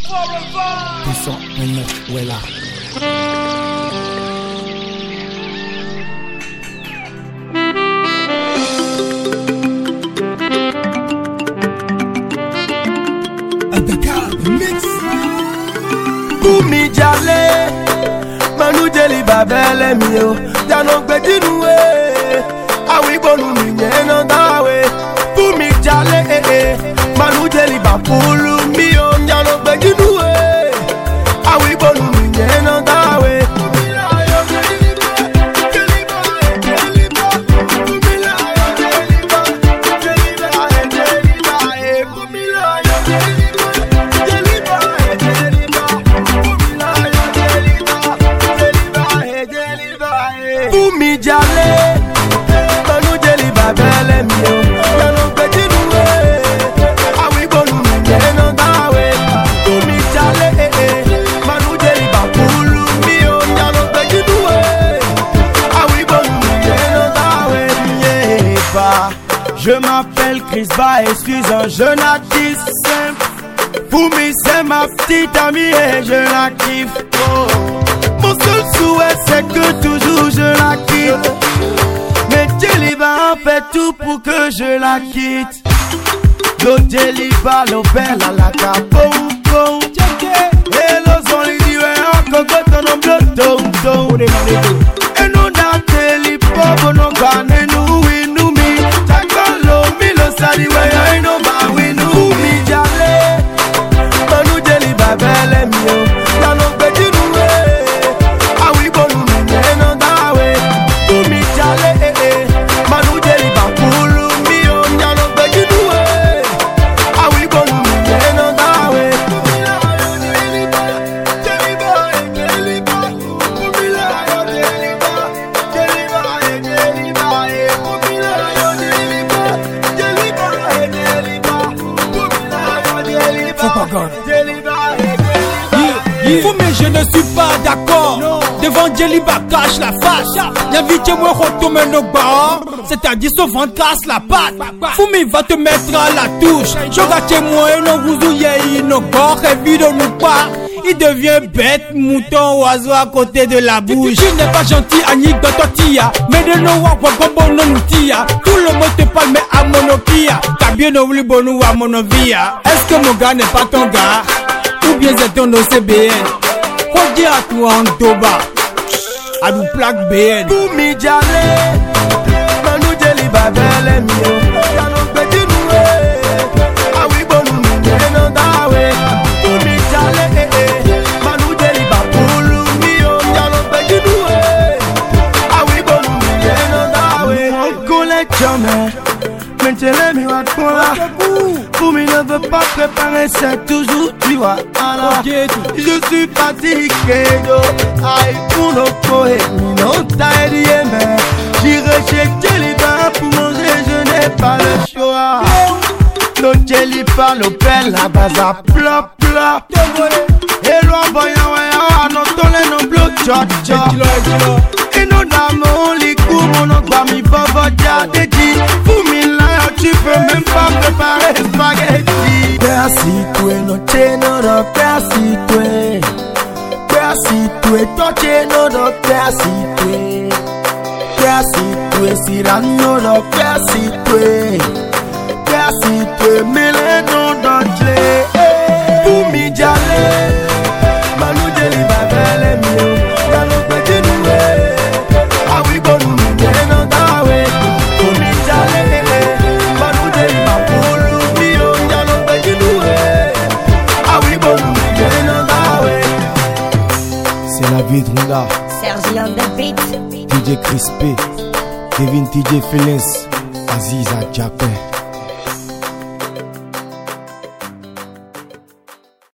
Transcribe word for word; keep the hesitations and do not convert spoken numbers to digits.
Puissant Venezuela. Boumi Jale, Manu Jeli Babele mio, Jano Bedinue, Awi Bonu Minyeno Dawe. Boumi Jale, Manu Jeli Babulu mio, Jano Bedinue, Awi Bonu Minyeno Dawe. Boumi Jale, Manu Jeli Babele mio, Jano Bedinue, Awi Bonu Minyeno Dawe. Boumi Jale, Manu Jeli Babulu mio, Jano Bedinue, Awi Bonu Minyeno Dawe. Yeah, je m'appelle Chris Ba et suis un jeune artiste simple. Boumi c'est ma petite amie et je la kiffe. Oh. Mon seul souhait c'est que toujours je la quitte. Mais Jeliba en fait tout pour que je la quitte. Lo Jeliba lo bella la capon con. Et lo son li diwe anko goto no bloto ton. Et non da Jeliba bono gane nu winu mi. Chakolo mi lo sadi we I no ba winu. Boumi Jale, Manu Jeliba bele mio. Jano Bedinue, Awi Bonu Minyeno Dawe. Boumi Jale, Manu Jeli Babulu mio, Jano Bedinue, Awi Bonu Minyeno Dawe. Faut mais je ne suis pas d'accord. Devant Jeliba cache la face. Y'invite moi retourner nos bars. C'est-à-dire ce ventre casse la patte. Foumi va te mettre à la touche. J'engage moi et non vous ouillez nos corps et vide nous pas. Il devient bête, mouton, oiseau à côté de la bouche. Tu, tu n'es pas gentil, Annick de tortilla. Mais de nos wapwa gombo non tia. Tout le monde te parle mais à monopia. T'as bien oublié bonou à monovia. Est-ce que mon gars n'est pas ton gars? Ou bien c'est ton O C B N? Faut dire à toi en Toba. À nous plaque B N. Boumi Jale, Manu Jeli Babele mio, Jano Bedinue, Awi Bonu Minyeno Dawe. Boumi Jale, Manu Jeli Babulu mio, Jano Bedinue, Awi Bonu Minyeno Dawe. On connaît jamais, maintenant mi wa kola. Boumi ne veut pas préparer, c'est toujours tu vois. Je suis fatigué, aïe pour nos poètes, non taille mais j'irai chez Jeliba pour manger, je n'ai pas le choix. No Jeliba, no belle, la base à plat plat. Et l'on voyant, voyant, non tolé, non bloc, tcha tcha. Et non d'amour, les coups, mon oncle, mi bobo, dia, dédi. Pour mille là, tu peux même pas préparer spaghetti. Merci, toi, no cheno, no, merci, toi. Merci, toi, ton cheno, no, merci, toi. Merci, toi, Cyrano, no, merci, toi. Merci, toi, mille non d'entrée. Boumi Jale, Manu Jeli Babele mio, Jano Bedinue, Awi Bonu Minyeno Dawe. Boumi Jale, Manu Jeli Babulu mio, Jano Bedinue, Awi Bonu Minyeno Dawe. C'est la vie de Runda. Sergi on the beat. D J Crispy, Kevin T J Feelings, Aziza Japin.